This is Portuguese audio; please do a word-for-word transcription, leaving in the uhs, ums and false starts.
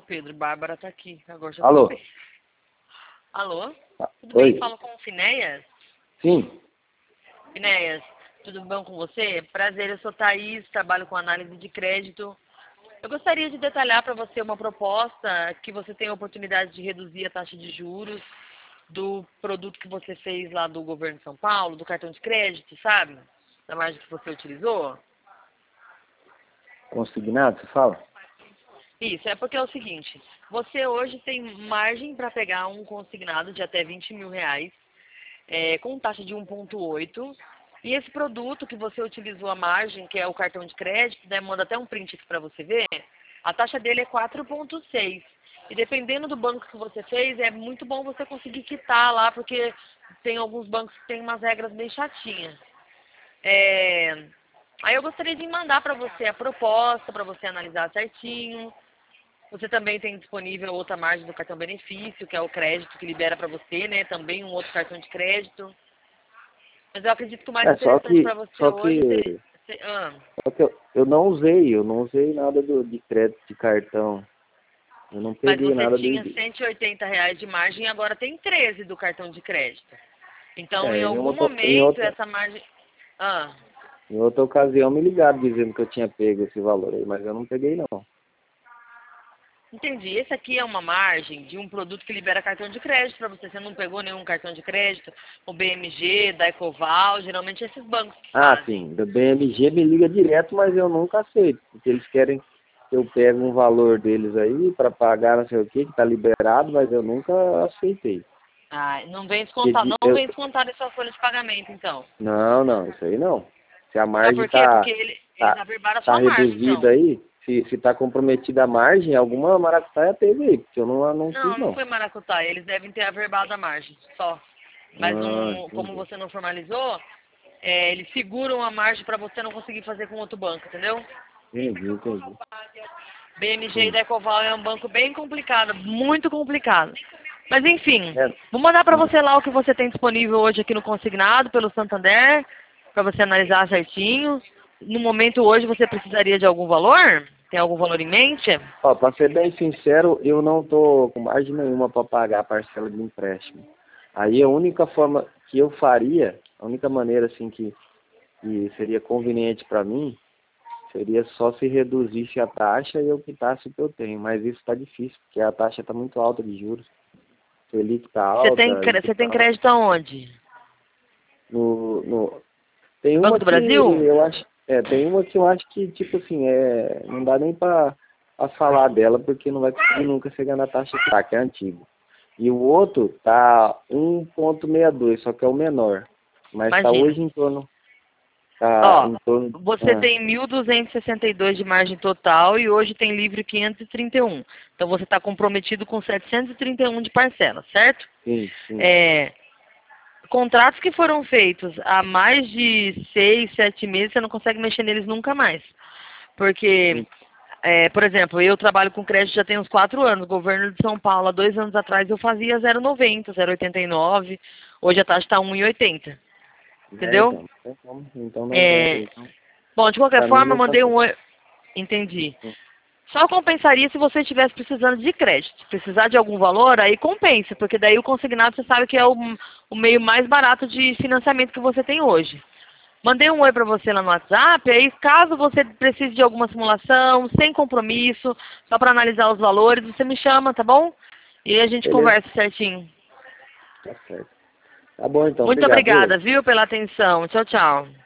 Pedro, Bárbara tá aqui. Agora já Alô? tô... Alô? Ah, Tudo oi. bem? Falo com o Finéias? Sim. Finéias, tudo bom com você? Prazer, eu sou Thaís, trabalho com análise de crédito. Eu gostaria de detalhar para você uma proposta que você tem a oportunidade de reduzir a taxa de juros do produto que você fez lá do governo de São Paulo, do cartão de crédito, sabe? Da margem que você utilizou. Consignado, você fala? Isso, é porque é o seguinte, você hoje tem margem para pegar um consignado de até vinte mil reais, é, com taxa de um vírgula oito, e esse produto que você utilizou a margem, que é o cartão de crédito, né, manda até um print aqui para você ver, a taxa dele é quatro vírgula seis. E dependendo do banco que você fez, é muito bom você conseguir quitar lá, porque tem alguns bancos que têm umas regras bem chatinhas. É... Aí eu gostaria de mandar para você a proposta, para você analisar certinho. Você também tem disponível outra margem do cartão benefício, que é o crédito que libera para você, né? Também um outro cartão de crédito. Mas eu acredito que o mais É, só interessante que, para você só hoje que, seria... se- ah, só que eu, eu não usei, eu não usei nada do, de crédito de cartão. Eu não mas peguei você nada tinha dele. cento e oitenta reais de margem e agora tem treze do cartão de crédito. Então, em É, em algum outra, em momento, outra, essa margem... Ah, em outra ocasião me ligaram dizendo que eu tinha pego esse valor aí, mas eu não peguei não. entendi. Esse aqui é uma margem de um produto que libera cartão de crédito para você. Você não pegou nenhum cartão de crédito, o B M G, da Ecoval, geralmente esses bancos que Ah, fazem. sim, do B M G me liga direto, mas eu nunca aceito, porque eles querem que eu pegue um valor deles aí para pagar não sei o que, que tá liberado, mas eu nunca aceitei. Ah, não vem Porque descontar, de- não eu, vem descontar da sua folha de pagamento, então. não, não, isso aí não. Se a Sabe margem por quê? tá, Porque ele, eles tá, averbaram a tá sua margem, reduzida então. aí, se, se tá comprometida a margem, alguma maracutaia teve aí, porque eu não, não fiz Não, não não. foi maracutaia, eles devem ter averbado a margem, só. Mas Ah, não, como entendi. você não formalizou, é, eles seguram a margem para você não conseguir fazer com outro banco, entendeu? Entendi, entendi. B M G e entendi. Decoval é um banco bem complicado, muito complicado. Mas enfim, É, vou mandar para hum. você lá o que você tem disponível hoje aqui no Consignado, pelo Santander, para você analisar certinho. No momento hoje você precisaria de algum valor? Tem algum valor em mente? Ó, pra ser bem sincero, eu não tô com margem nenhuma para pagar a parcela de empréstimo. Aí a única forma que eu faria, a única maneira assim que, que seria conveniente para mim, seria só se reduzisse a taxa e eu quitasse o que eu tenho. Mas isso está difícil, porque a taxa está muito alta de juros. Selic está Você tem, alta, cre- isso você tá tem alta. crédito aonde? No, no, tem Banco uma do que Brasil? eu acho, é, tem uma que eu acho que, tipo assim, é, não dá nem para falar dela, porque não vai conseguir nunca chegar na taxa que tá, que é antigo. E o outro tá um vírgula sessenta e dois, só que é o menor. Mas tá Imagina. hoje em torno, tá Ó, em torno, você ah, tem mil duzentos e sessenta e dois de margem total e hoje tem livre quinhentos e trinta e um. Então você está comprometido com setecentos e trinta e um de parcela, certo? sim, sim. É, contratos que foram feitos há mais de seis, sete meses, você não consegue mexer neles nunca mais. Porque, sim. é, por exemplo, eu trabalho com crédito já tem uns quatro anos. Governo de São Paulo, há dois anos atrás, eu fazia zero vírgula noventa, zero vírgula oitenta e nove. Hoje a taxa está um vírgula oitenta. É, Entendeu? então, não tem como, então não adianta. É, Então, bom, de qualquer pra mim forma, eu não faz mandei um sentido. oi. Entendi. Só compensaria se você estivesse precisando de crédito. Se precisar de algum valor, aí compensa, porque daí o consignado você sabe que é o, o meio mais barato de financiamento que você tem hoje. Mandei um oi para você lá no WhatsApp, aí caso você precise de alguma simulação, sem compromisso, só para analisar os valores, você me chama, tá bom? E aí a gente Beleza, conversa certinho. tá certo. Tá bom então, Muito obrigado, viu? obrigada, viu, pela atenção. Tchau, tchau.